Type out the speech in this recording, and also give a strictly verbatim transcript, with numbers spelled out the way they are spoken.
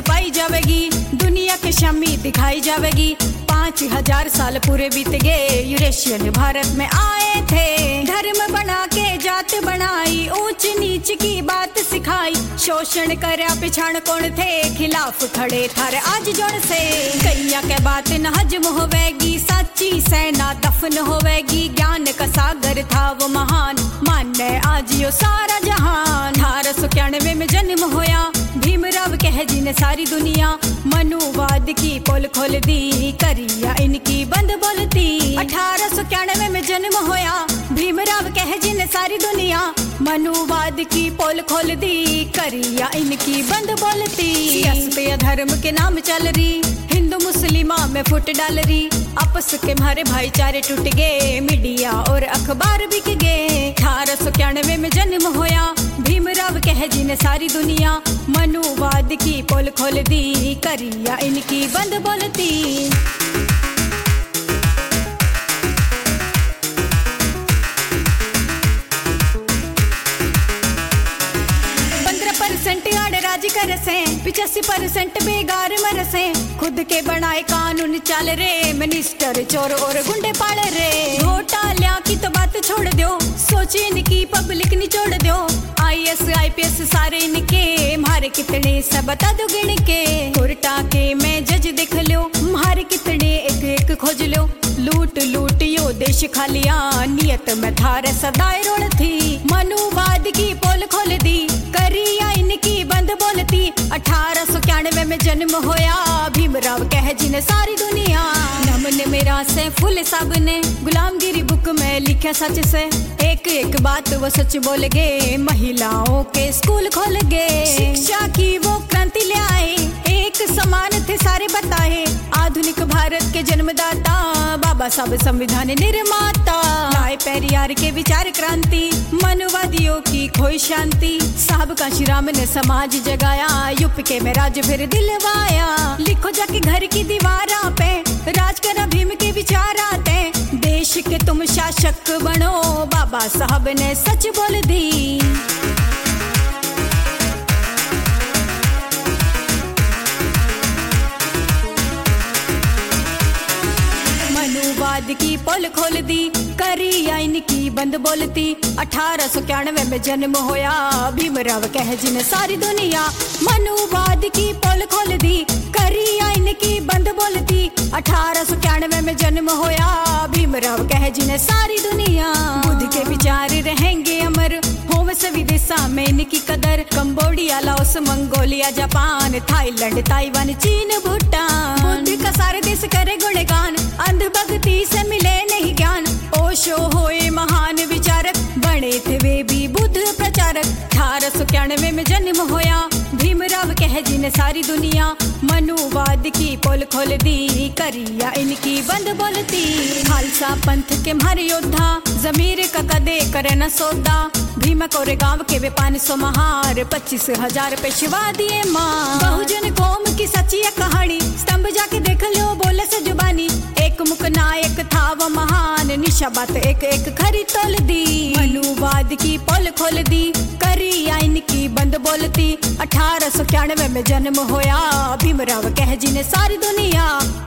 पाई जावेगी, दुनिया के शमी दिखाई जावेगी। पाँच हजार साल पूरे बीत गए, यूरेशियन भारत में आए थे। धर्म बना के जात बनाई, ऊंच नीच की बात सिखाई। शोषण करया पिछाण कौन थे, खिलाफ खड़े थारे आज जोड़ से। कैया के बात न हजम होवेगी, सच्ची सेना दफन होवेगी। ज्ञान का सागर था वो महान, माने आज यो सारा जहान। अठारह सौ इक्यानवे में जन्म होया, भीमराव कह जी ने सारी दुनिया। मनुवाद की पोल खोल दी, करिया इनकी बंद बोलती। अठारह सौ इक्यानवे में जन्म होया, भीमराव कह जी ने सारी दुनिया। मनुवाद की पोल खोल दी, करिया इनकी बंद बोलती। सियासत या धर्म के नाम चल रही, हिंदू मुस्लिमा में फुट डाल रही। आपस के मारे भाईचारे टूट गए, मीडिया और अखबार बिक गए। अठारह सौ इक्यानवे में जन्म होया, भीमराव कह जी ने सारी दुनिया। मनुवाद की पोल खोल दी, करिया इनकी बंद बोलती। राज करसे, पिचासी परसेंट बेगार मरसे। खुद के बनाए कानून चल रे, मिनिस्टर चोर और गुंडे पाल रे। घोटालिया की तो बात छोड़ दो, सोचे इनकी पब्लिक निचोड़ दो। I S I P S सारे इनके, मारे कितने सब बता दो गिन के। कोर्टा के मैं जज देख लो, मारे कितने एक एक खोज लो। लूट लूट यो देश खालिया, नियत में थारे सदाए रोण थी। मनुवाद की पोल खोल दी, करिया इनकी बंद बोलती। अठारह सौ इक्यानवे में जन्म होया, भीमराव कह जी ने सारी दुनिया। नमन मेरा से फुल साहब ने गुलामगिरी बुक में लिखा सच से। एक एक बात वो सच बोल गए, महिलाओं के स्कूल खोल गए। शिक्षा की वो क्रांति ले आए, एक समान थे सारे बताए। आधुनिक भारत के जन्मदाता, बाबा साहब संविधान निर्माता। लाए पेरियार के विचार क्रांति, मनुवादियों की खोई शांति। साहब का श्री राम ने समाज जगाया, यूपी में राज फिर दिलवाया। लिखो जाके घर की दीवारा पे, राज करा भीम के विचार आते। देश के तुम शासक बनो, बाबा साहब ने सच बोल दी। मनुवाद की पोल खोल दी, करिया इनकी बंद बोलती। अठारह सौ इक्यानवे में जन्म होया, भीमराव कह जी ने सारी दुनिया। मनुवाद की पोल खोल दी, करिया इनकी बंद बोलती। अठारह सौ इक्यानवे में जन्म होया, भीमराव कह जी ने सारी दुनिया। बुद्ध के विचार रहेंगे अमर, होम से विदेशा में इनकी कदर। Cambodia, Laos, Mongolia, Japan, Thailand, Taiwan, चीन, भूटान। बुद्ध का सारे देश करे गुणगान, अंधभक्ति से मिले नहीं ज्ञान। ओशो होए महान विचारक, बने थे वे भी बुद्ध प्रचारक। अठारह सौ इक्यानवे में जन्म होया, भीमराव कह जी ने सारी दुनिया। मनुवाद की पोल खोल दी, करिया इनकी बंद बोलती। खालसा पंथ के मारे योद्धा, जमीर का कदे करे न सौदा। भीम कोरे गांव के वे पाँच सौ महार, पच्चीस हजार पेशवा दिए माँ। बहुजन कौम की सच्ची कहानी, स्तंभ जाके देख लो बोले से जुबानी। एक मुख नायक था वो महान, निशा बात एक एक खरी तोल दी। मनुवाद की पोल खोल दी, करिया इनकी बंद बोलती। अठारह सौ इक्यानवे में जन्म होया, भीमराव कह जी ने सारी दुनिया।